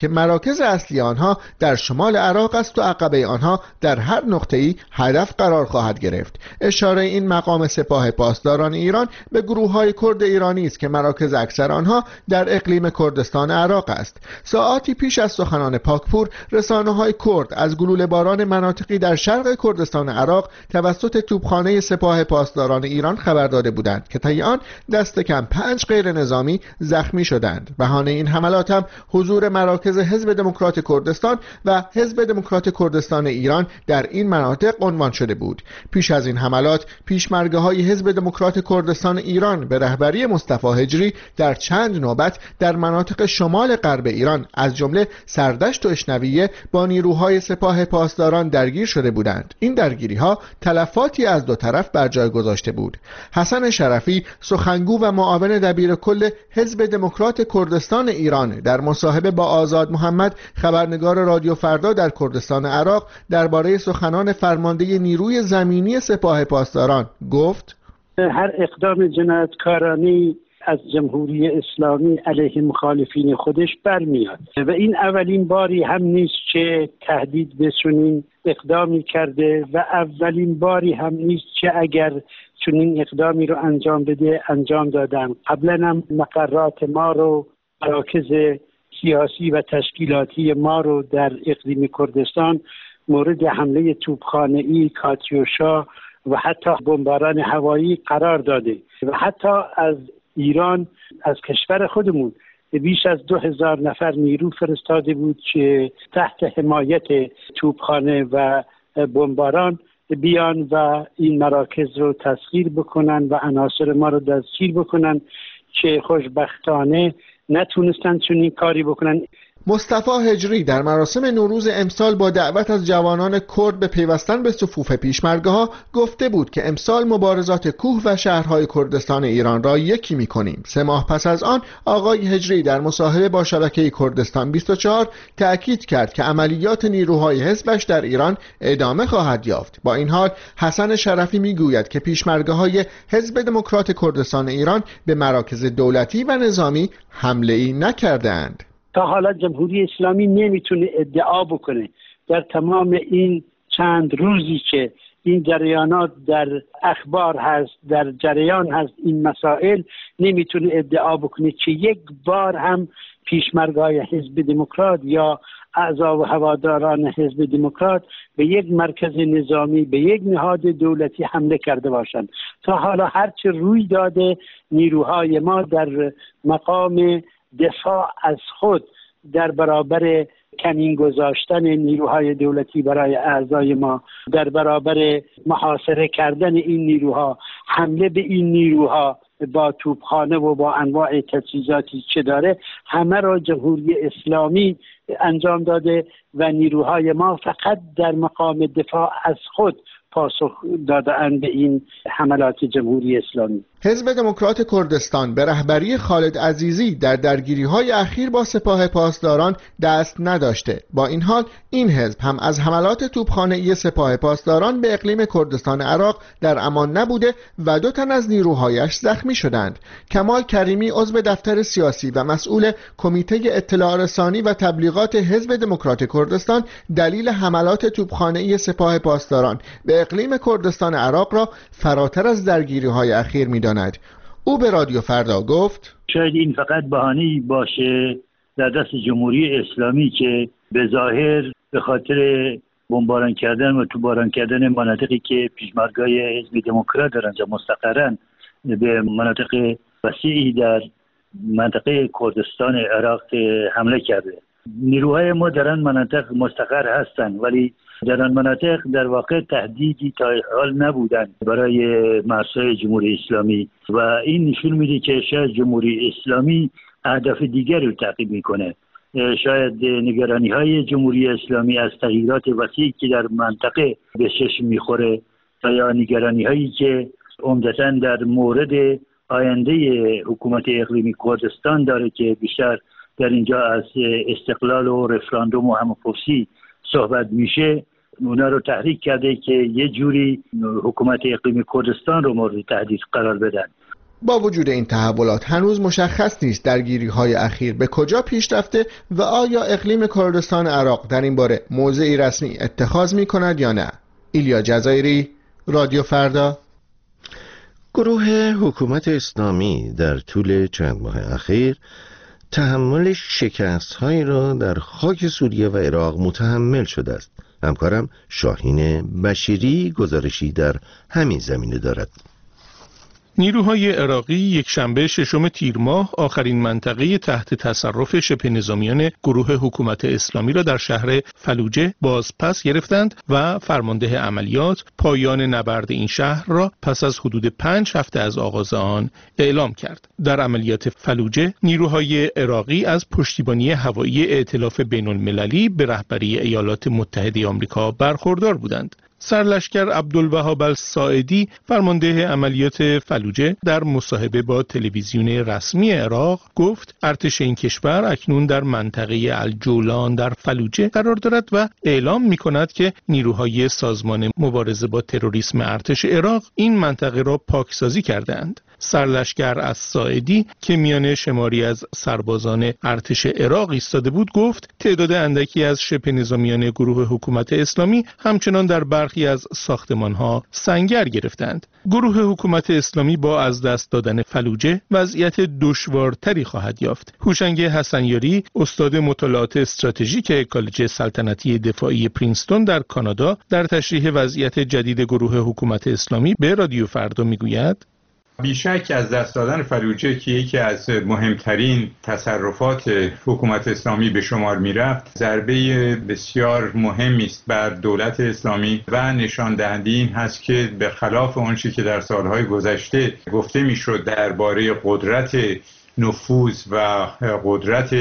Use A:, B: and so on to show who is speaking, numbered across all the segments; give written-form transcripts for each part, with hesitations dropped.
A: که مراکز اصلی آنها در شمال عراق است و عقبه آنها در هر نقطه‌ای هدف قرار خواهد گرفت. اشاره این مقام سپاه پاسداران ایران به گروه‌های کرد ایرانی است که مراکز اکثر آنها در اقلیم کردستان عراق است. ساعاتی پیش از سخنان پاکپور، رسانه‌های کرد از گلوله باران مناطقی در شرق کردستان عراق توسط توپخانه سپاه پاسداران ایران خبر داده بودند که طی آن دست کم 5 غیر نظامی زخمی شدند. بهانه این حملات هم حضور مراکز حزب دموکرات کردستان و حزب دموکرات کردستان ایران در این مناطق عنوان شده بود. پیش از این حملات، پیشمرگه‌های حزب دموکرات کردستان ایران به رهبری مصطفی هجری در چند نوبت در مناطق شمال غرب ایران از جمله سردشت و اشنویه با نیروهای سپاه پاسداران درگیر شده بودند. این درگیری‌ها تلفاتی از دو طرف بر جای گذاشته بود. حسن شرفی، سخنگو و معاون دبیر کل حزب دموکرات کردستان ایران، در مصاحبه با آزاد محمد، خبرنگار رادیو فردا در کردستان عراق، درباره سخنان فرمانده نیروی زمینی سپاه پاسداران گفت:
B: هر اقدام جنایتکارانه از جمهوری اسلامی علیه مخالفین خودش برمیاد و این اولین باری هم نیست که تهدید به چنین اقدامی کرده و اولین باری هم نیست که اگر چنین اقدامی رو انجام بده انجام دادن. قبلا هم مقرات ما رو، مراکز سیاسی و تشکیلاتی ما رو در اقلیم کردستان مورد حمله توپخانه‌ای، کاتیوشا و حتی بمباران هوایی قرار داده و حتی از ایران، از کشور خودمون، بیش از 2000 نفر نیرو فرستاده بود که تحت حمایت توپخانه و بمباران بیان و این مراکز رو تسخیر بکنن و عناصر ما رو دستگیر بکنن که خوشبختانه نتونستن چنین کاری بکنن.
A: مصطفی هجری در مراسم نوروز امسال با دعوت از جوانان کرد به پیوستن به صفوف پیشمرگه‌ها گفته بود که امسال مبارزات کوه و شهرهای کردستان ایران را یکی می‌کنیم. 3 ماه پس از آن آقای هجری در مصاحبه با شبکه کردستان 24 تأکید کرد که عملیات نیروهای حزبش در ایران ادامه خواهد یافت. با این حال حسن شرفی میگوید که پیشمرگه‌های حزب دموکرات کردستان ایران به مراکز دولتی و نظامی حمله‌ای نکردند.
B: تا حالا جمهوری اسلامی نمیتونه ادعا بکنه در تمام این چند روزی که این جریانات در اخبار هست، در جریان هست این مسائل، نمیتونه ادعا بکنه که یک بار هم پیشمرگای حزب دموکرات یا اعضا و هواداران حزب دموکرات به یک مرکز نظامی، به یک نهاد دولتی حمله کرده باشند. تا حالا هرچه روی داده نیروهای ما در مقام دفاع از خود در برابر کمین گذاشتن نیروهای دولتی برای اعضای ما، در برابر محاصره کردن این نیروها، حمله به این نیروها با توپخانه و با انواع تجهیزاتی که داره، همه را جمهوری اسلامی انجام داده و نیروهای ما فقط در مقام دفاع از خود پاسخ داده‌اند به این حملات جمهوری اسلامی.
A: حزب دموکرات کردستان به رهبری خالد عزیزی در درگیری‌های اخیر با سپاه پاسداران دست نداشته. با این حال این حزب هم از حملات توپخانه‌ای سپاه پاسداران به اقلیم کردستان عراق در امان نبوده و 2 تن از نیروهایش زخمی شدند. کمال کریمی، عضو دفتر سیاسی و مسئول کمیته اطلاع رسانی و تبلیغات حزب دموکرات کردستان، دلیل حملات توپخانه‌ای سپاه پاسداران به اقلیم کردستان عراق را فراتر از درگیری‌های اخیر می‌داند. او به رادیو فردا گفت:
C: شاید این فقط بهانه‌ای باشه در دست جمهوری اسلامی که به ظاهر به خاطر بمباران کردن و توباران کردن مناطقی که پیشمرگای حزب دموکرات در آنجا مستقرن به مناطق وسیعی در منطقه کردستان عراق حمله کرده. نیروهای ما در آن مناطق مستقر هستند ولی در آن مناطق در واقع تهدیدی تا حال نبودن برای مرزهای جمهوری اسلامی و این نشون میده که شاید جمهوری اسلامی اهداف دیگری رو تعقیب میکنه. شاید نگرانی های جمهوری اسلامی از تغییرات وسیعی که در منطقه به چشم میخوره و یا نگرانی هایی که عمدتاً در مورد آینده حکومت اقلیمی کردستان داره که بیشتر در اینجا از استقلال و رفراندوم و همه‌پرسی صحبت میشه، اونا رو تحریک کرده که یه جوری حکومت اقلیمی کردستان رو مورد تهدید قرار بدن.
A: با وجود این تحولات هنوز مشخص نیست درگیری‌های اخیر به کجا پیش رفته و آیا اقلیم کردستان عراق در این باره موضعی رسمی اتخاذ می‌کند یا نه. ایلیا جزایری، رادیو فردا.
D: گروه حکومت اسلامی در طول چند ماه اخیر تحمل شکست‌هایی را در خاک سوریه و عراق متحمل شده است. همکارم شاهین بشیری گزارشی در همین زمینه دارد.
E: نیروهای عراقی یک شنبه 6 تیر ماه آخرین منطقه تحت تصرف شبه نظامیان گروه حکومت اسلامی را در شهر فلوجه بازپس گرفتند و فرمانده عملیات پایان نبرد این شهر را پس از حدود 5 هفته از آغاز آن اعلام کرد. در عملیات فلوجه نیروهای عراقی از پشتیبانی هوایی ائتلاف بین‌المللی به رهبری ایالات متحده آمریکا برخوردار بودند. سرلشکر عبدالوهاب الساعدی فرمانده عملیات فلوجه در مصاحبه با تلویزیون رسمی عراق گفت ارتش این کشور اکنون در منطقه الجولان در فلوجه قرار دارد و اعلام می‌کند که نیروهای سازمان مبارزه با تروریسم ارتش عراق این منطقه را پاکسازی کردند. سرلشکر الساعدی که میان شماری از سربازان ارتش عراق ایستاده بود گفت تعداد اندکی از شبه نظامیان گروه حکومت اسلامی همچنان در برخی از ساختمان‌ها سنگر گرفتند. گروه حکومت اسلامی با از دست دادن فلوجه وضعیت دشوارتری خواهد یافت. هوشنگ حسنیاری استاد مطالعات استراتژیک کالج سلطنتی دفاعی پرینستون در کانادا در تشریح وضعیت جدید گروه حکومت اسلامی به رادیو فردا میگوید
F: بیشک از دست دادن فلوجه که یکی از مهمترین تصرفات حکومت اسلامی به شمار میرفت ضربه بسیار مهمی است بر دولت اسلامی و نشان دهنده این هست که به خلاف آنچه که در سالهای گذشته گفته میشد درباره قدرت نفوذ و قدرت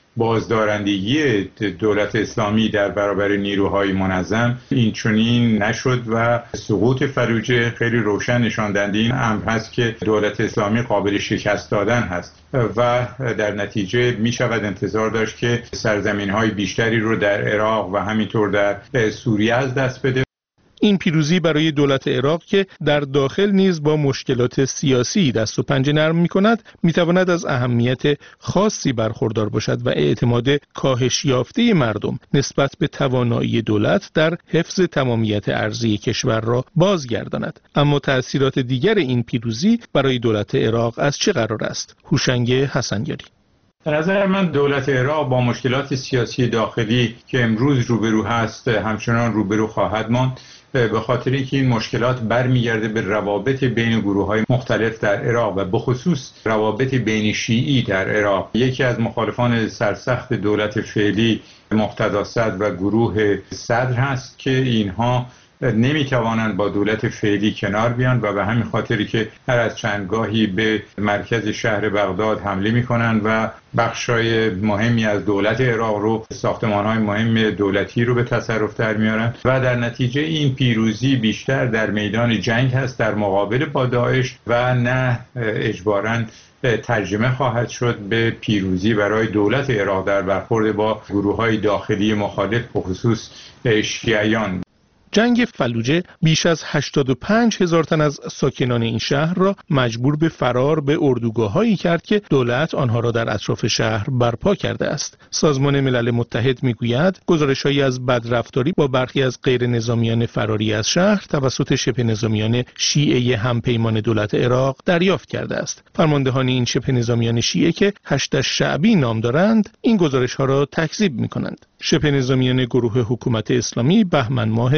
F: بازدارندگی دولت اسلامی در برابر نیروهای منظم این چنین نشد و سقوط فلوجه خیلی روشن نشان دهنده این امر هست که دولت اسلامی قابل شکست دادن هست و در نتیجه می شود انتظار داشت که سرزمین‌های بیشتری رو در عراق و همینطور در سوریه از دست بده.
E: این پیروزی برای دولت عراق که در داخل نیز با مشکلات سیاسی دست و پنجه نرم می‌کند می‌تواند از اهمیت خاصی برخوردار باشد و اعتماد کاهش یافته مردم نسبت به توانایی دولت در حفظ تمامیت ارضی کشور را بازگرداند. اما تأثیرات دیگر این پیروزی برای دولت عراق از چه قرار است؟ هوشنگ حسنیاری.
F: به نظر من دولت عراق با مشکلات سیاسی داخلی که امروز روبرو هست همچنان روبرو خواهد ماند، به خاطر اینکه این مشکلات برمیگرده به روابط بین گروه‌های مختلف در عراق و به خصوص روابط بین شیعی در عراق. یکی از مخالفان سرسخت دولت فعلی مقتدا صدر و گروه صدر هست که اینها نمیتوانند با دولت فعلی کنار بیان و به همین خاطری که هر از چندگاهی به مرکز شهر بغداد حمله میکنند و بخشای مهمی از دولت عراق رو، ساختمان‌های مهم دولتی رو به تصرف در میارن و در نتیجه این پیروزی بیشتر در میدان جنگ هست در مقابله با داعش و نه اجباراً ترجمه خواهد شد به پیروزی برای دولت عراق در برخورد با گروه‌های داخلی مخالف به خصوص شیعیان.
E: جنگ فلوجه بیش از 85,000 تن از ساکنان این شهر را مجبور به فرار به اردوگاه‌هایی کرد که دولت آنها را در اطراف شهر برپا کرده است. سازمان ملل متحد میگوید گزارش‌هایی از بدرفتاری با برخی از غیر نظامیان فراری از شهر توسط شبه نظامیان شیعه همپیمان دولت عراق دریافت کرده است. فرماندهان این شبه نظامیان شیعه که هشت شعبی نام دارند این گزارش‌ها را تکذیب می‌کنند. شبه نظامیان گروه حکومت اسلامی بهمن ماه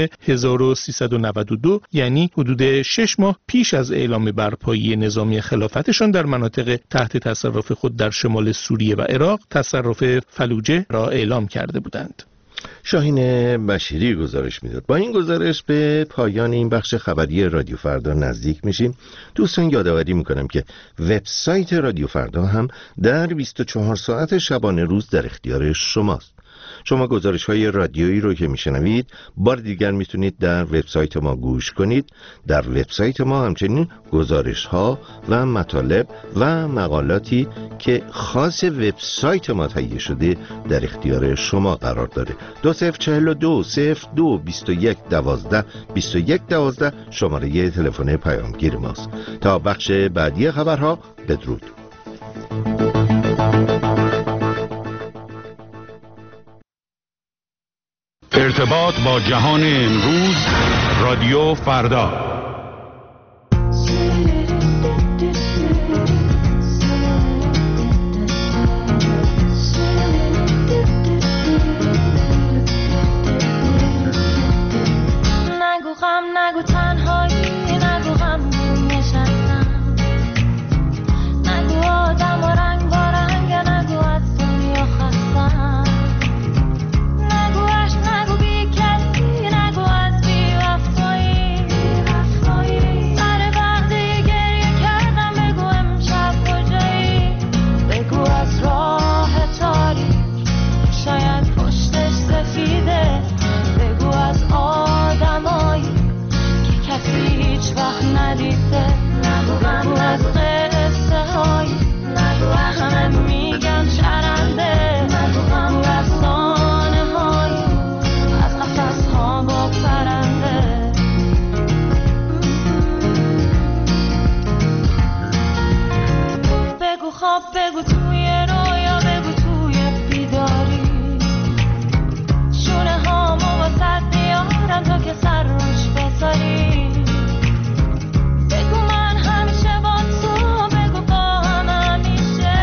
E: 1392 یعنی حدود 6 ماه پیش از اعلام برپایی نظامی خلافتشان در مناطق تحت تصرف خود در شمال سوریه و عراق تصرف فلوجه را اعلام کرده بودند.
D: شاهین بشیری گزارش میداد. با این گزارش به پایان این بخش خبری رادیو فردا نزدیک میشیم. دوستان یادآوری میکنم که وبسایت رادیو فردا هم در 24 ساعت شبانه روز در اختیار شماست. شما گزارش‌های رادیویی رو که میشنوید بار دیگر میتونید در وبسایت ما گوش کنید. در وبسایت ما همچنین گزارش‌ها و مطالب و مقالاتی که خاص وبسایت ما تهیه شده در اختیار شما قرار داره. 2042-02-21-12 شماره تلفن پیامگیر ماست. تا بخش بعدی خبرها بدرود.
G: ارتباط با جهان امروز، رادیو فردا.
H: نگو غم، نگو تنهایی، نگو غم نشستم، نگو آدم و رنگ با رنگ، نگو از دنیا خستم، نگو عشق، نگو بی کسی، نگو از بی وفایی، سر وقتی گریه کردم بگو امشب کجایی، بگو از راه تاریک شاید پشتش سفیده، بگو از آدمایی که کسی هیچ وقت ندیده، بگو از قصه هایی همه میگن شرنده، بگو افسانه هایی از قفس ها با پرنده، بگو خواب، بگو توی رویا، بگو توی بیداری، شونه هامو واسه دیارم تا که سر روش بذاری، بگو من همیشه با تو، بگو با هم همیشه،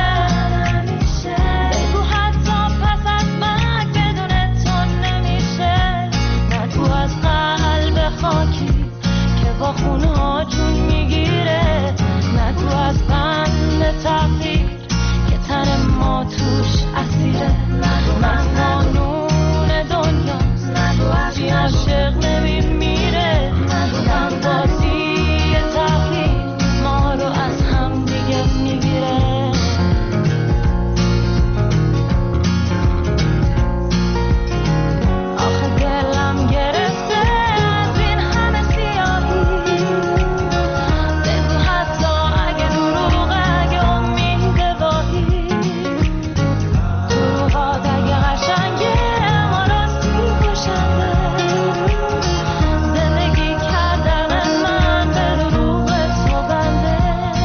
H: بگو حتی پس از مرگ بدون تو نمیشه، نگو از قلب خاکی که با خونها جون میگیره، نگو از بند تقدیر که تن ما توش اسیره، من قانون دنیاست، بی عاشق نمیمیره، من بازی تقدیر ما رو از هم دیگه میگیره. آخه دلم گرفته از این همه سیاهی، بگو حتی اگه دروغه، اگه امید واهی، دروغات اگه قشنگه اما راستی کشنده، زندگی کردن من به دروغ تو بنده.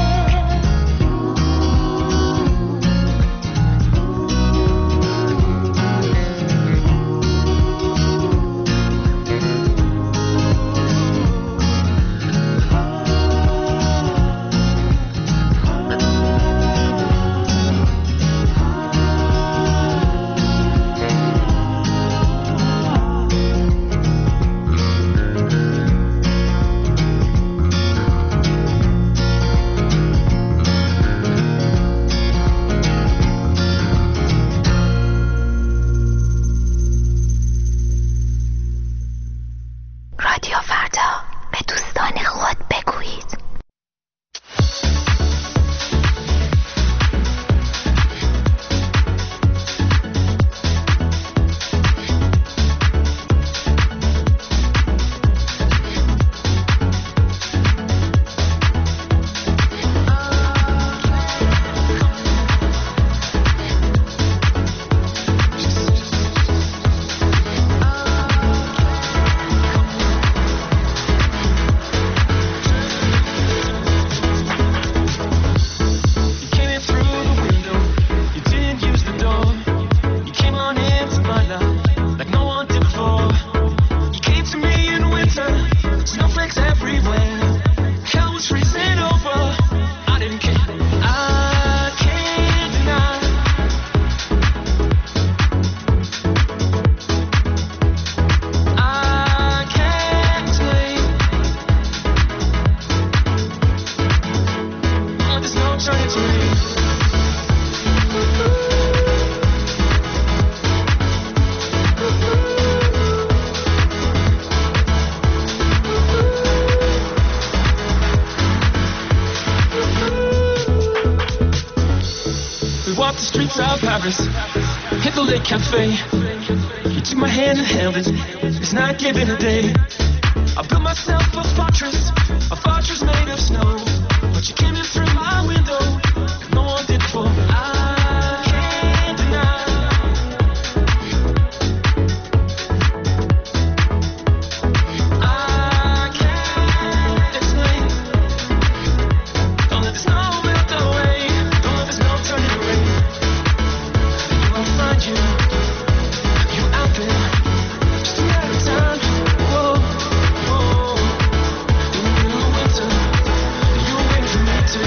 H: رادیو فردا، به دوستان خود بگویید.
I: walk the streets of Paris, hit the lake cafe. You took my hand and held it. It's not giving a day. I built myself a fortress made of snow. But you came in through my window. No one did before. I can't deny. I can't explain. Don't let the snow melt away. Don't let the snow turn into rain. I'll find you. You out there. Just a matter of time. Whoa, whoa. In the middle of winter, you wait for me to.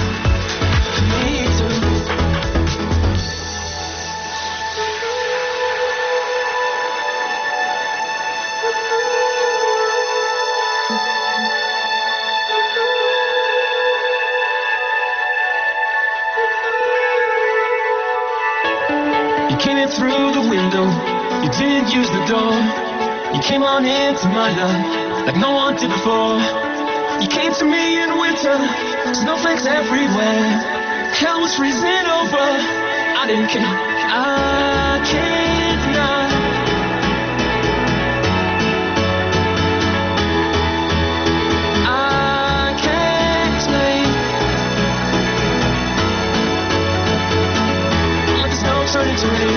I: You came in through the window, you didn't use the door. You came on into my life like no one did before. You came to me in winter, snowflakes everywhere. Hell was freezing over, I didn't care. I can't deny. I can't explain. Let the snow turn into rain.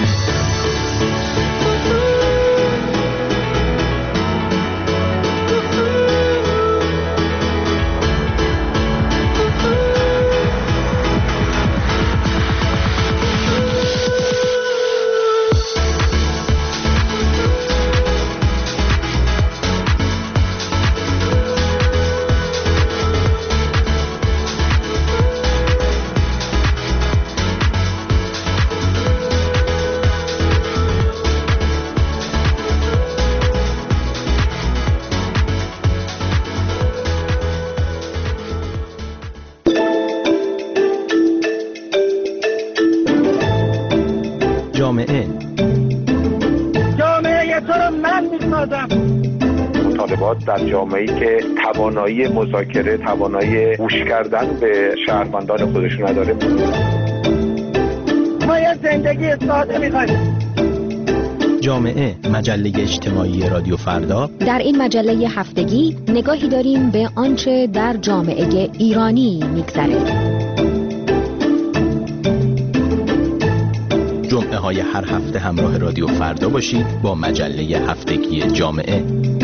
B: جامعه تو رو من میسازم.
J: مطالبات در جامعه‌ای که توانایی مذاکره، توانایی گوش کردن به شهروندان خودش نداره.
B: ما یه زندگی ساده می‌خوایم.
K: جامعه، مجله اجتماعی رادیو فردا.
L: در این مجله هفتگی نگاهی داریم به آنچه در جامعه ایرانی می‌گذره.
K: جمعه های هر هفته همراه رادیو فردا باشید با مجله هفتگی جامعه.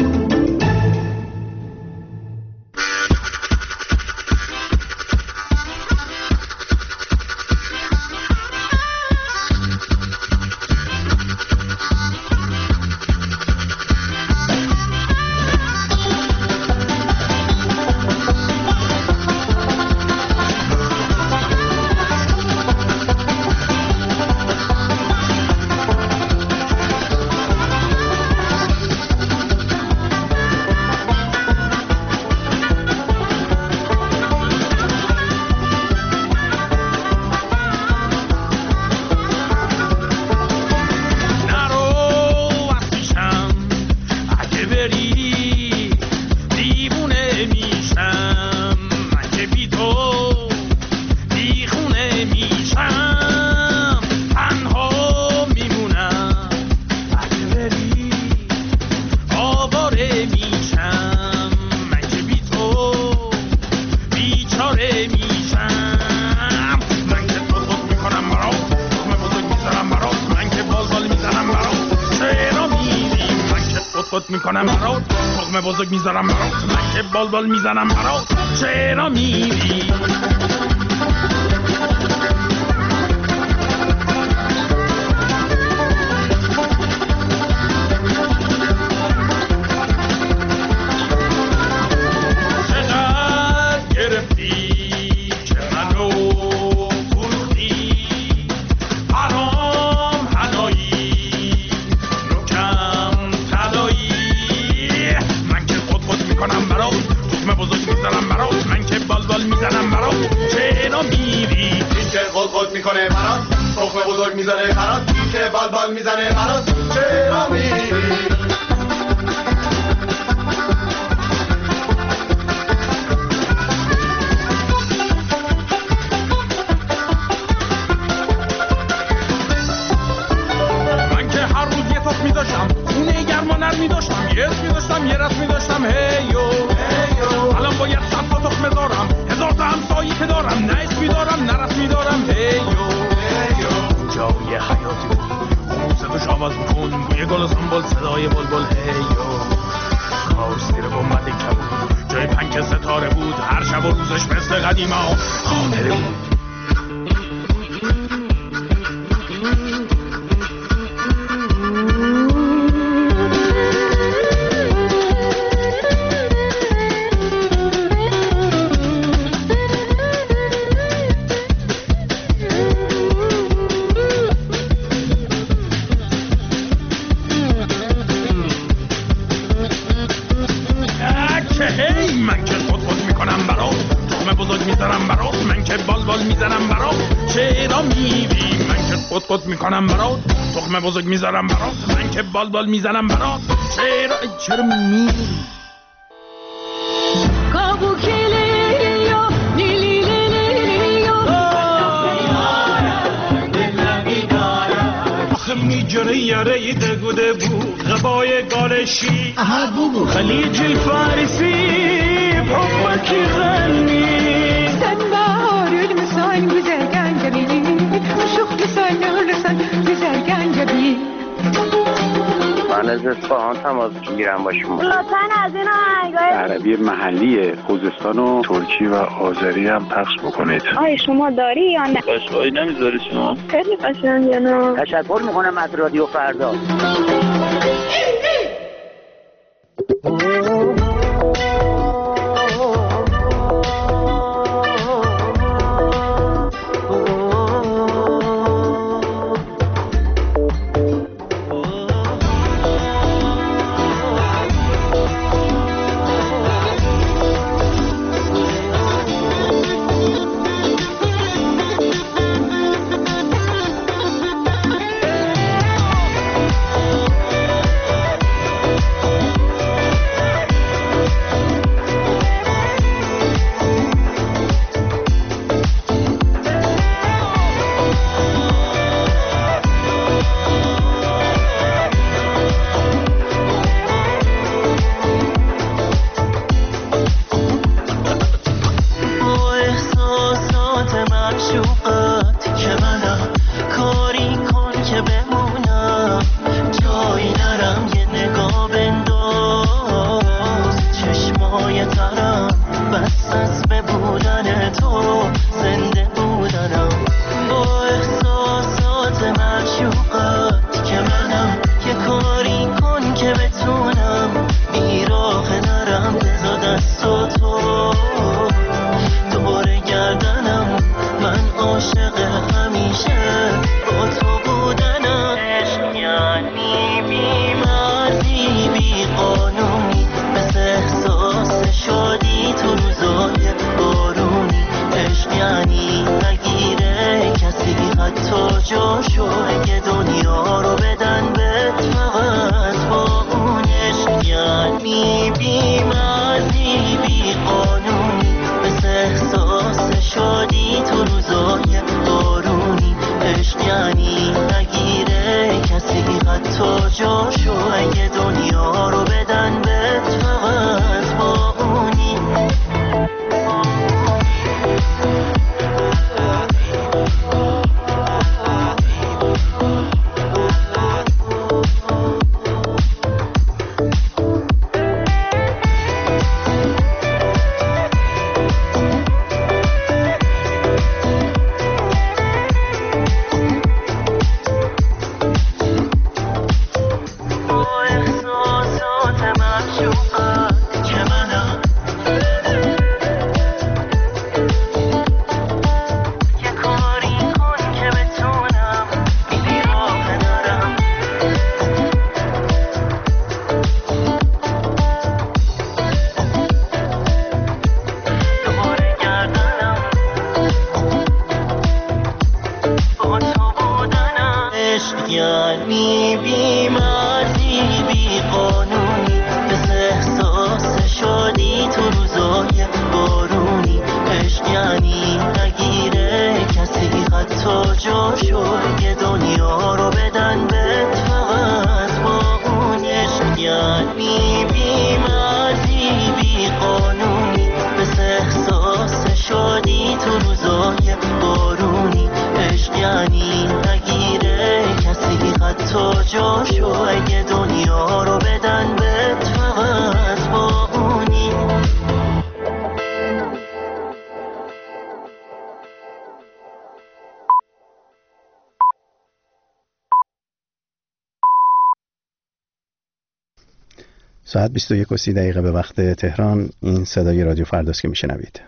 M: میکنم برات تخم بزرگ میذارم برات من که بال میزنم برات چرا میری
N: میکنه برات تخم بزرگ میزنه برات که بال میزنه برات چرا میری
M: عوض کن بوی گل و سنبل صدای بلبل هیو کاوش زیر گنبد کبود جای پنک ستاره بود هر شب و روزش مثل قدیما خاطره بود قط میکنم برات تخم بزرگ میذارم برات من که بال میزنم برات چرا میمیری آخه میجره یاره دگوده بود غبای گالشی خلیج الفارسی بحبك غني
O: سنبار المسان بزرگان جبیلی شوخ لسان رسان بزرگان جبیلی
P: من از اصفهان تماس میگیرم با شما
Q: لطفاً از این آهنگای
R: عربی محلی خوزستان و ترکی و آذری هم پخش بکنید.
Q: آیا شما داری یا نه؟
R: قشقایی نمیذاری شما؟
Q: خیلی قشنگه نه.
P: تشکر میکنم از رادیو فردا.
I: تو جا
S: ساعت 21:30 به وقت تهران. این صدای رادیو فرداست که میشنوید.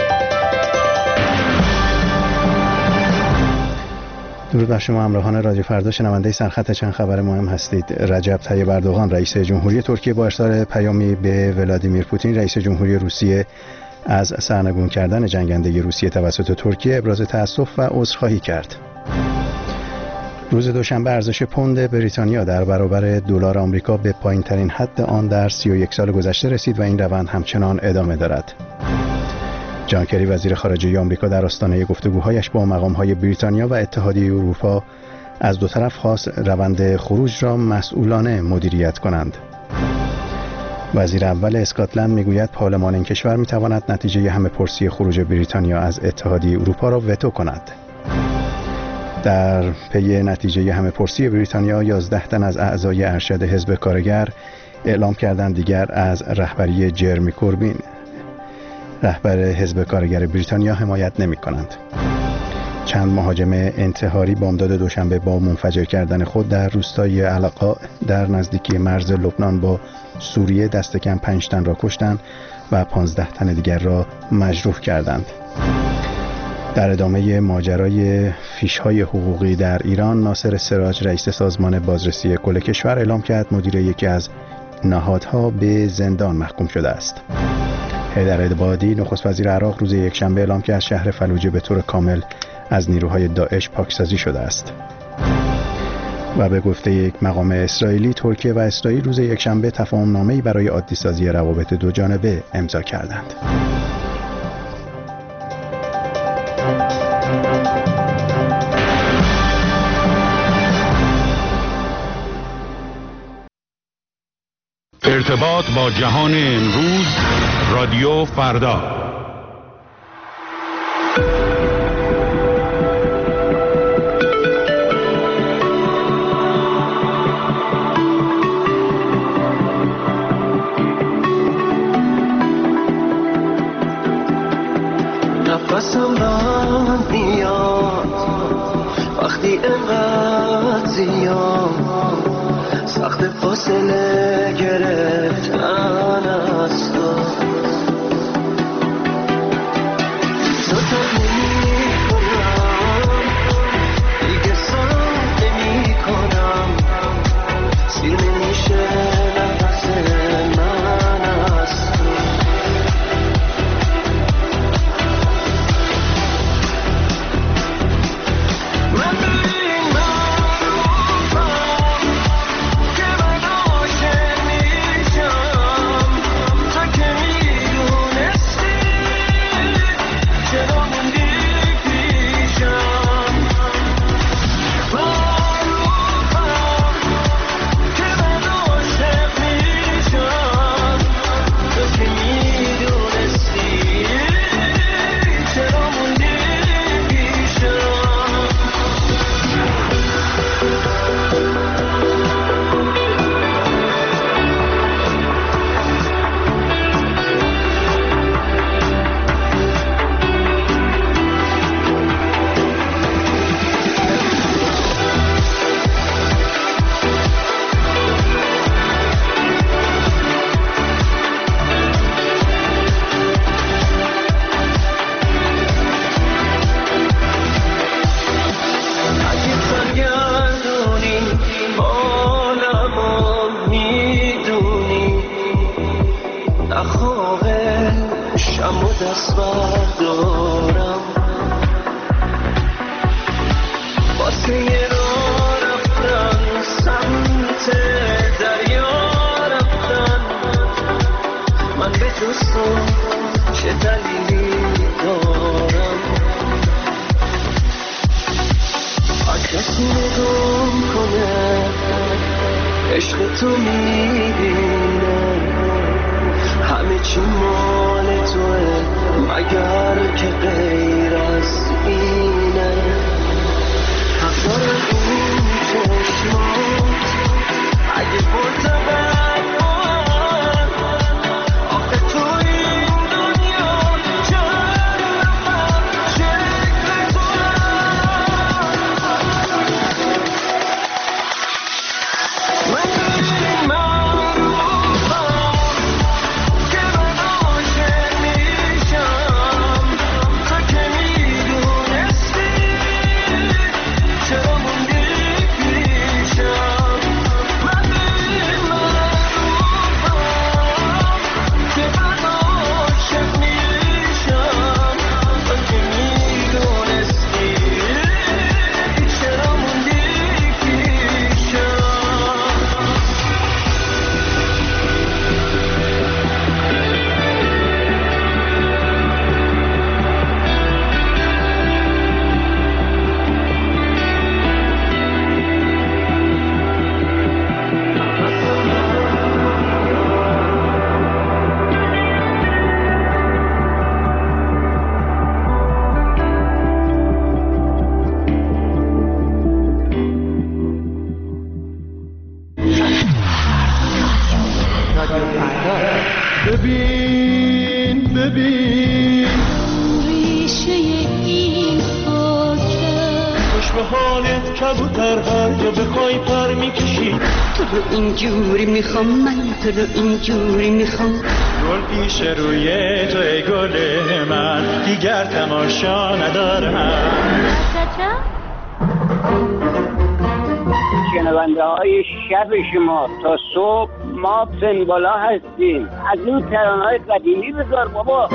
S: درود بر شما همراهان رادیو فردا، شنونده سرخط چند خبر مهم هستید. رجب طیب اردوغان رئیس جمهوری ترکیه با ارسال پیامی به ولادیمیر پوتین رئیس جمهوری روسیه از سرنگون کردن جنگنده روسیه توسط ترکیه ابراز تأسف و عذرخواهی کرد. روز دوشنبه ارزش پوند بریتانیا در برابر دلار آمریکا به پایین‌ترین حد آن در 31 سال گذشته رسید و این روند همچنان ادامه دارد. جان کری وزیر خارجه آمریکا در آستانه گفتگوهایش با مقام‌های بریتانیا و اتحادیه اروپا از دو طرف خواست روند خروج را مسئولانه مدیریت کنند. وزیر اول اسکاتلند میگوید پارلمان این کشور میتواند نتیجه همه‌پرسی خروج بریتانیا از اتحادیه اروپا را وتو کند. در پی نتیجه همه‌پرسی بریتانیا 11 تن از اعضای ارشد حزب کارگر اعلام کردند دیگر از رهبری جرمی کوربین رهبر حزب کارگر بریتانیا حمایت نمی کنند. چند مهاجم انتحاری بامداد دوشنبه با منفجر کردن خود در روستای علقا در نزدیکی مرز لبنان با سوریه دست کم 5 تن را کشتند و 15 تن دیگر را مجروح کردند. در ادامه ماجرای فیش‌های حقوقی در ایران، ناصر سراج رئیس سازمان بازرسی کل کشور اعلام کرد مدیر یکی از نهادها به زندان محکوم شده است. حیدر عبادی نخست وزیر عراق روز یکشنبه اعلام کرد شهر فلوجه به طور کامل از نیروهای داعش پاکسازی شده است. و به گفته یک مقام اسرائیلی، ترکیه و اسرائیل روز یکشنبه تفاهم‌نامه‌ای برای عادی‌سازی روابط دو جانبه امضا کردند.
G: ارتباط با جهان امروز، رادیو فردا.
I: نفسم بند میاد وقتی اینقدر زیاد سخت فاصله گرفتن از تو نمی کنم دیگه سم نمی کنم سیر نمیشه نفس من از تو من ببین معروفم که من عاشق میشم تا که میدونستی چرا موندی پیشم معروفم که من عاشق میشم تا که میدونستی چرا موندی پیشم اگه برگردونی عالمو میدونی نخواه شم و دست بردارم واسه یه راه رفتن سمت دریا رفتن من به جستم چه دلیلی دارم کسی نگم کنه عشق تو میبینه همه چی مال توه مگر که غیر از اینه حتی این چشمات اگه پرتبر من آخه تو این دنیا چرا من شکل تو من ببین معروفم
N: ببین ببین
H: ریشه این خاکه
N: خوش به حالت کبوتر هر جا بخوای پر میکشی
O: تو رو اینجوری میخوام من تو رو اینجوری میخوام
N: گل پیش روی تو ای گل من دیگر تماشا ندارم
T: شنونده های شب شما تا صبح ما پنبالا هستیم از این ترانه های قدیمی بذار بابا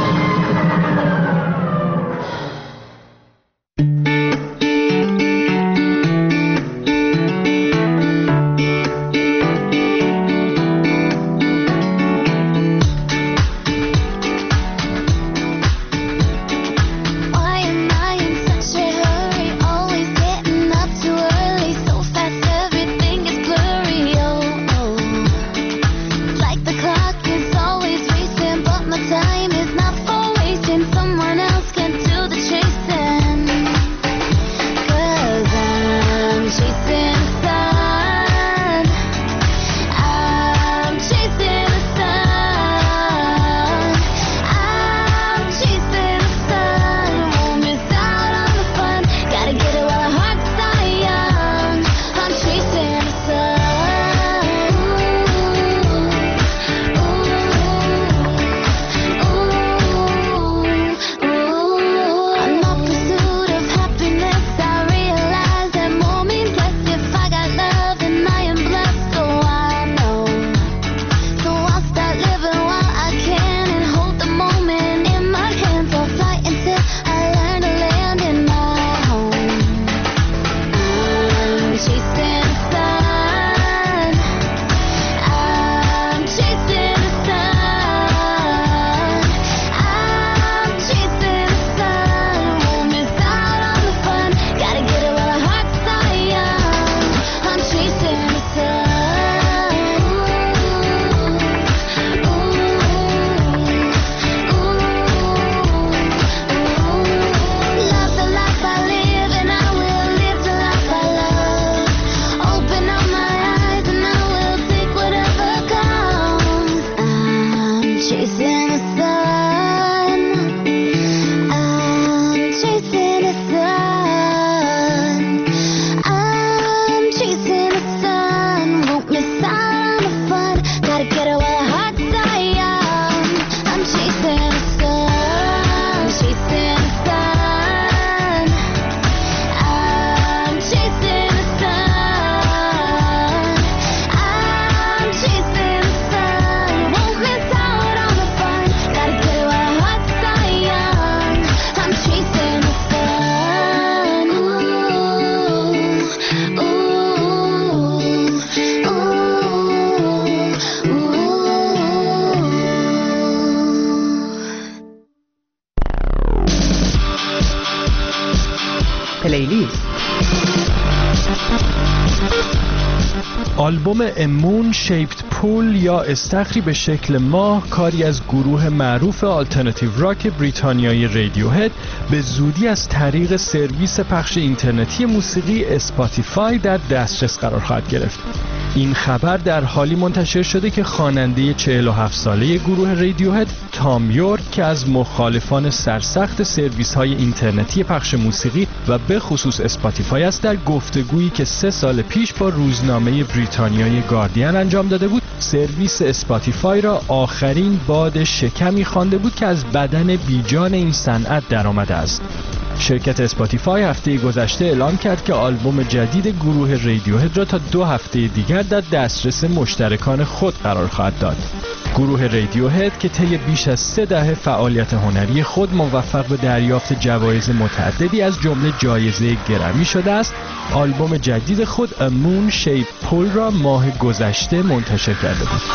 U: آلبوم امون شیپت پول یا استخری به شکل ماه، کاری از گروه معروف آلترناتیو راک بریتانیایی رادیوهد، به زودی از طریق سرویس پخش اینترنتی موسیقی اسپاتیفای در دسترس قرار خواهد گرفت. این خبر در حالی منتشر شده که خواننده 47 ساله گروه رادیوهد تام یورک که از مخالفان سرسخت سرویس‌های اینترنتی پخش موسیقی و به خصوص اسپاتیفای است، در گفتگویی که 3 سال پیش با روزنامه بریتانیای گاردین انجام داده بود، سرویس اسپاتیفای را آخرین باد شکمی خوانده بود که از بدن بیجان این صنعت درآمده است. شرکت اسپاتیفای هفته گذشته اعلام کرد که آلبوم جدید گروه رادیوهد را تا 2 هفته دیگر در دسترس مشترکان خود قرار خواهد داد. گروه رادیوهد که طی بیش از 3 دهه فعالیت هنری خود موفق به دریافت جوایز متعددی از جمله جایزه گرمی شده است، آلبوم جدید خود امون شیپ پول را ماه گذشته منتشر کرده بود.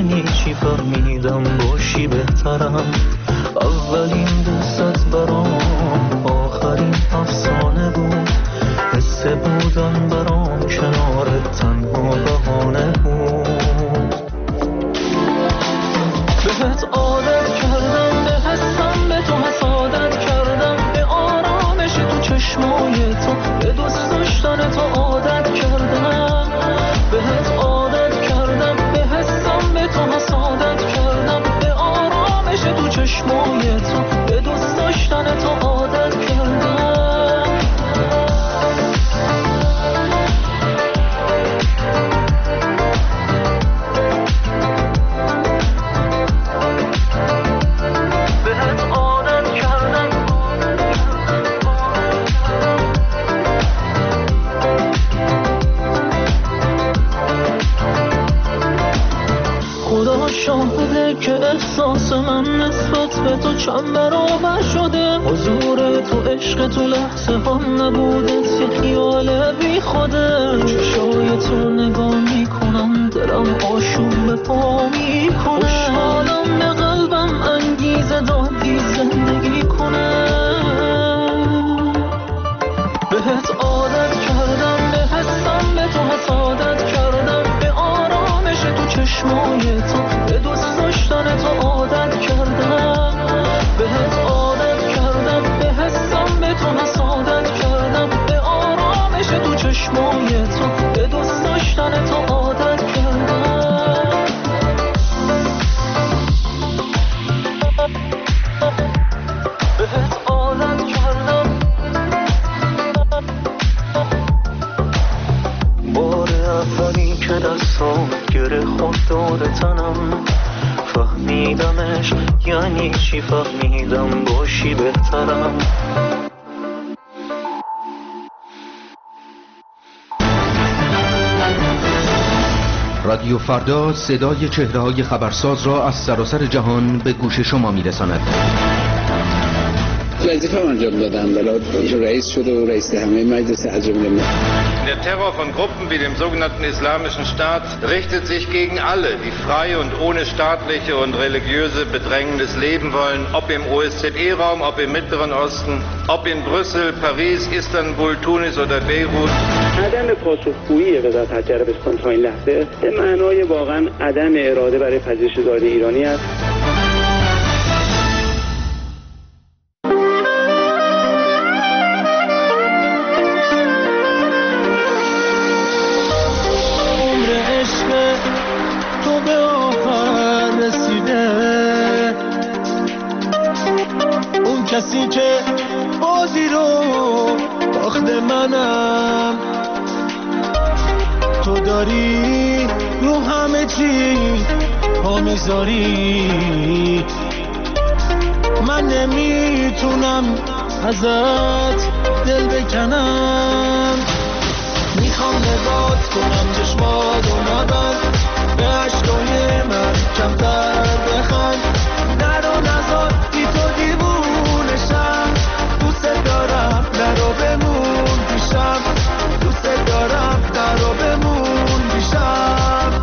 C: یعنی چی فهمیدم باشی بهترم. اولین دوست برام آخرین افسانه بود، حس بودن برام کنارت تنها بهانه بود. بهت عادت کردم، به حسم به تو حسادت کردم، به آرامش تو چشمای تو، به دوست داشتن تو عادت کردم. بهت عادت کردم، به حسم به تو حسادت کردم، به آرامش تو چشمای تو، به دوست داشتن تو عادت کردم. شاهده که احساس من نسبت به تو چند برابر شده. حضور تو عشق تو لحظه ها نبودت یه خیال بی خوده. چشای تو نگاه میکنم دلم آشوب به پا میکنه. خوشحالم به قلبم انگیزه دادی زندگی کنه. بهت عادت کردم، به حسم به تو حسادت کردم، به آرامش تو چشمای تو، به دوست داشتن تو عادت کردم. بهت عادت کردم، به حسم به تو حسادت کردم، به آرامش تو چشمای تو، به دوست داشتن تو عادت کردم. بهت عادت کردم. بار اولی که دستام گره خود دور تنم، فهمیدمش یعنی چی، فهمیدم باشی بهترم.
V: رادیو فردا صدای چهره‌های خبرساز را از سراسر جهان به گوش شما می‌رساند.
W: وظیفه انجام دادم، بلا رئیس شده و رئیس همه مجلس عجم ملت.
X: Der Terror von Gruppen wie dem sogenannten Islamischen Staat richtet sich gegen alle, die frei und ohne staatliche und religiöse Bedrängnis leben wollen, ob im OSZE-Raum, ob im Mittleren Osten, ob in Brüssel, Paris, Istanbul, Tunis oder Beirut.
Y: عدم پاسخگویی وزارت خارجه عربستان تا این لحظه به معنای واقعا عدم اراده برای پذیرش ظاهر ایرانی است.
C: کسی که بازی رو باخت منم، تو داری رو همه چی پا میذاری. من نمیتونم ازت دل بکنم، میخوام نگات کنم چشماتو نبند، به عشقای من کمتر بخند. نرو نزار بی تو دیوونشم، دوست دارم نرو بمون پیشم، دوست دارم نرو بمون پیشم.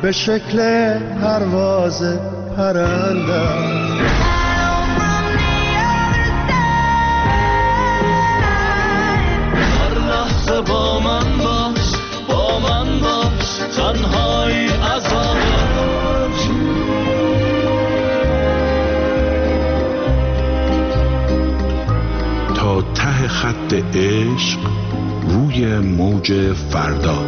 A: به شکل پرواز پرنده.
C: با من باش تنهایی عذاب
G: تا ته خط عشق روی موج فردا.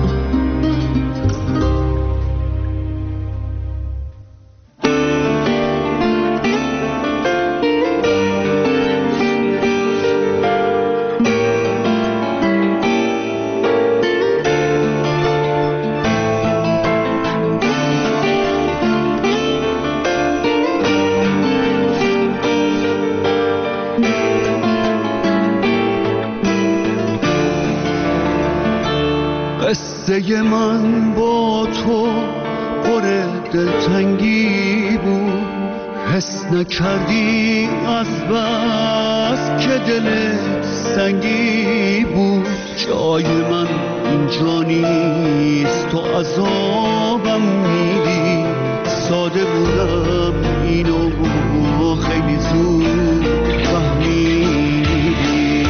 A: قصه من با تو پر دلتنگی بود، حس نکردی از بس که دلت سنگی بود. جای من اینجا نیست، تو عذابم میدی. ساده بودم اینو خیلی زود فهمیدی.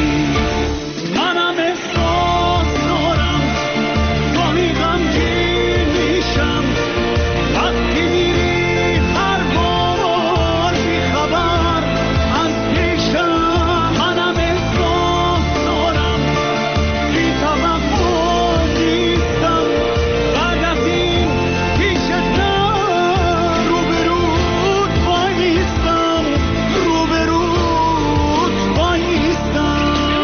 C: منم احساس دارم گاهی غمگین میشم وقتی میری هر بار بیخبر از پیشم. منم احساس دارم بی توقع نیستم بعد از این پیشتم روبروت وایستم روبروت وایستم.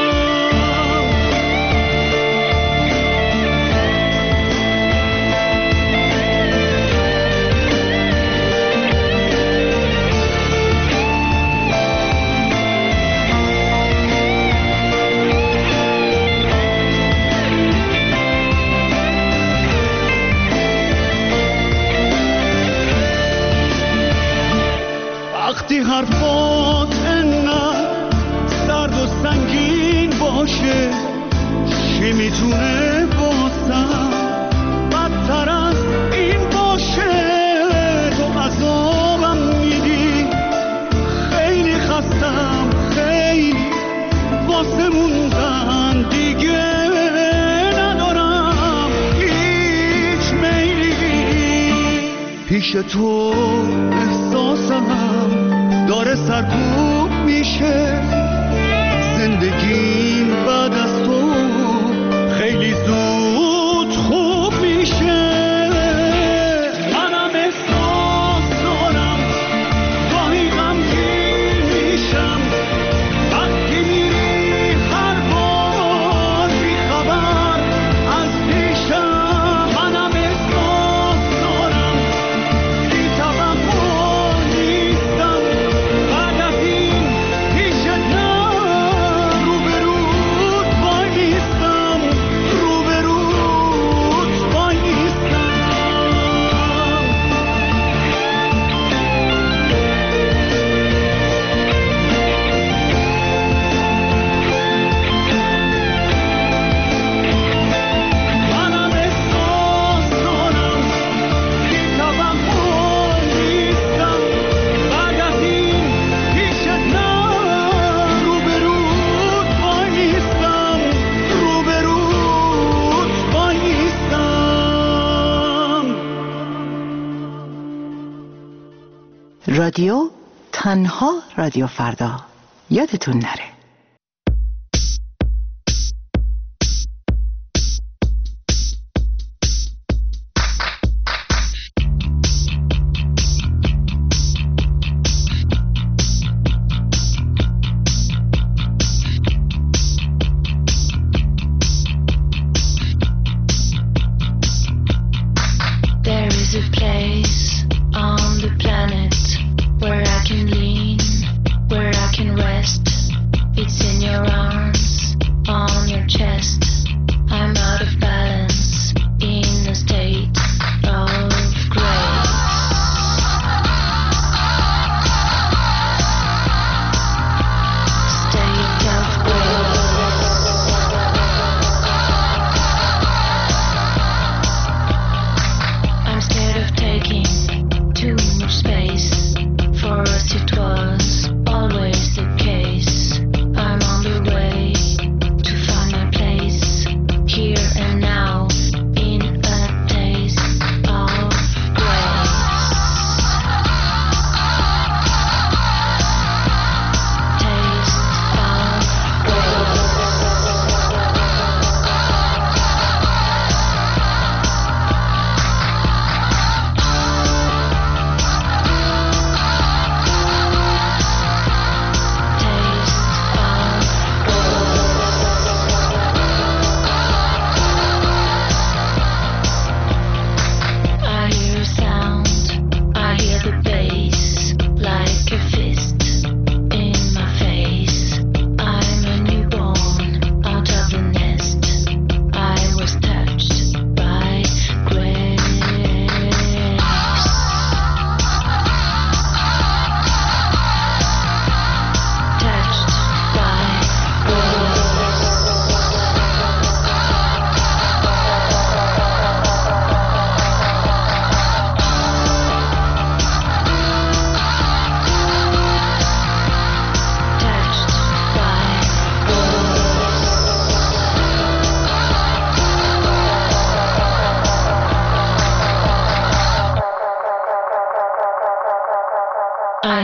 A: وقتی حرفات انقدر سرد و سنگین باشه، چی میتونه بازم بدتر از این باشه؟ تو عذابم میدی، خیلی خستم خیلی واسه موندن دیگه ندارم هیچ میلی. پیش تو احساسم داره سرکوب میشه، زندگیم بعد از تو خیلی زود خوب میشه. منم احساس دارم گاهی غمگین میشم وقتی میری هر بار بیخبر از پیشم. منم احساس دارم بی توقع نیستم بعد از این پیشتم روبروت وایستم روبروت وایستم. منم احساس دارم بی توقع نیستم بعد از این پیشتم روبروت وایستم روبروت وایستم.
D: رادیو تنها رادیو فردا، یادتون نره.
H: There is a place on the planet where I can lean, where I can rest,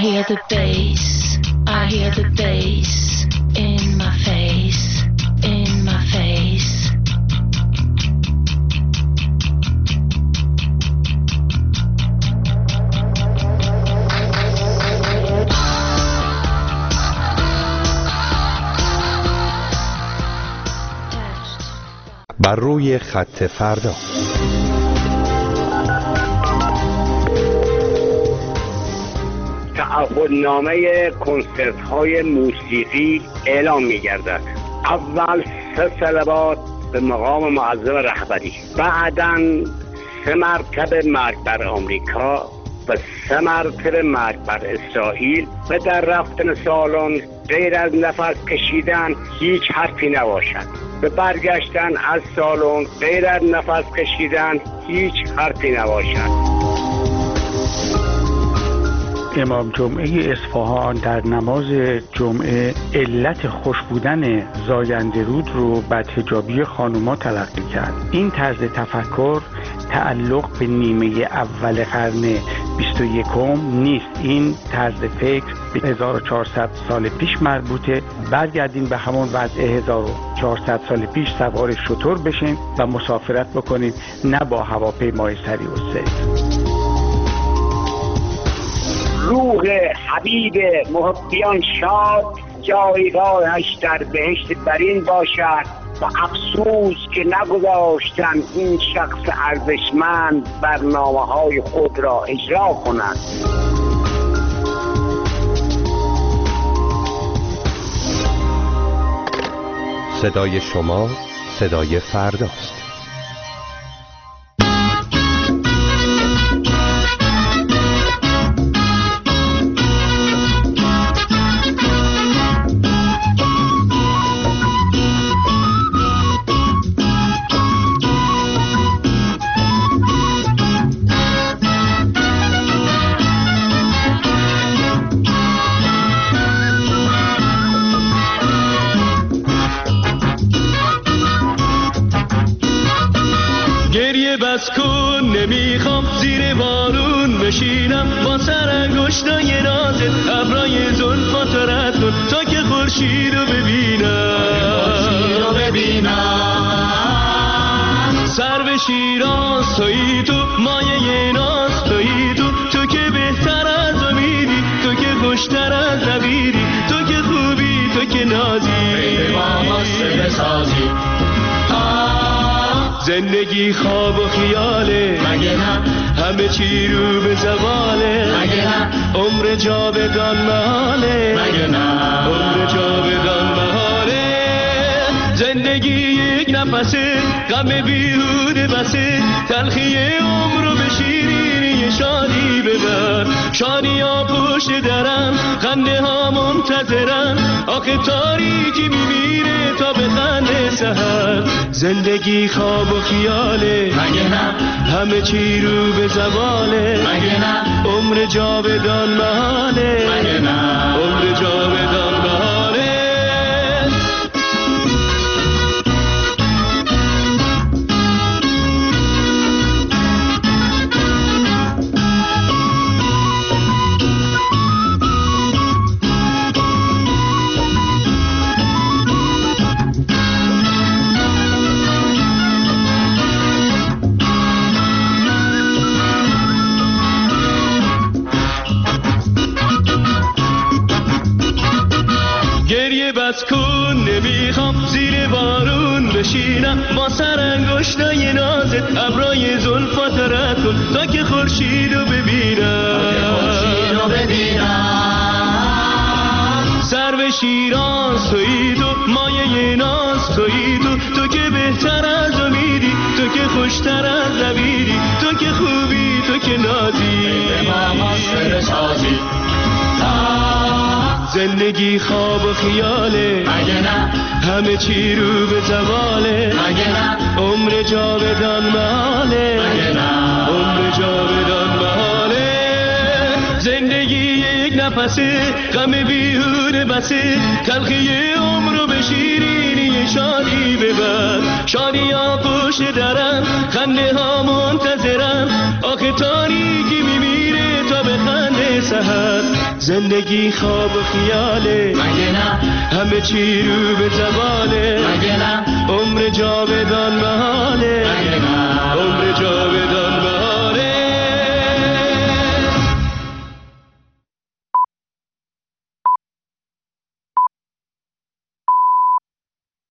H: hear the bass, I hear the bass in my face, in my face.
B: بر روی خط فردا.
T: تعهدنامه کنسرت های موسیقی اعلام می گردد. اول 3 صلوات به مقام معظم رهبری، بعداً 3 مرتبه مرگ بر آمریکا و 3 مرتبه مرگ بر اسرائیل و در رفتن سالن غیر از نفس کشیدن هیچ حرفی نباشد. به برگشتن از سالن غیر از نفس کشیدن هیچ حرفی نباشد.
E: امام جمعه اصفهان در نماز جمعه علت خوش بودن زاینده رود رو بدحجابی خانوما تلقی کرد. این طرز تفکر تعلق به نیمه اول قرن 21 نیست. این طرز فکر به 1400 سال پیش مربوطه. برگردیم به همون وضع 1400 سال پیش، سوار شتر بشیم و مسافرت بکنیم، نه با هواپیمای سریع السیر.
T: روح حبیب محبیان شاد، جایگاهش در بهشت برین باشد و افسوس که نگذاشتن این شخص ارزشمند برنامه‌های خود را اجرا کنند.
B: صدای شما صدای فرداست.
C: بس کن نمیخوام زیر بارون بشینم، با سر انگشتای نازت ابرای زلفات رد کن تا که خورشید رو ببینم. سر به شیراز تویی تو، مایه ناز تویی تو که بهتر از امیدی، تو که خوشتر از نبیدی، تو که خوبی، تو که نازی، زندگی خواب و خیاله، مگه نه همه چی رو به زواله، مگه نه عمر جاودان محاله، مگه نه عمر جاودان محاله. زندگی یک نفسه، غم بیهوده بسه، تلخی عمر رو به شیرینی شادی ببر. شادی ها پشت درم، خنده ها منتظرم، آخه تاریکی میمیره تا به خنده سحر. زندگی خواب و خیاله، مگه نه همه چی رو به زواله، مگه نه عمر جاودان محاله، مگه نه عمر جاودان محاله. بس کن نمیخوام زیر بارون بشینم، با سر انگشتای نازت ابرای زلفات رد کن تا که خورشید رو ببینم. سر به شیراز تویی تو، مایه ناز تویی تو که بهتر از امیدی، تو که خوشتر از نبیدی، تو که خوبی، تو که نازی، زندگی خواب و خیاله، مگه نه همه چی رو به زواله، مگه نه عمر جاودان محاله، مگه نه عمر جاودان محاله. زندگی یک نفسه، غم بیهوده بسه، تلخی عمر رو به شیرینی شادی ببر. شادی ها پشت درم، خنده ها منتظرم، آخه تاریکی میمیره تا به خنده
A: سحر زندگی خواب و خیاله مگه نه همه چی رو به زبان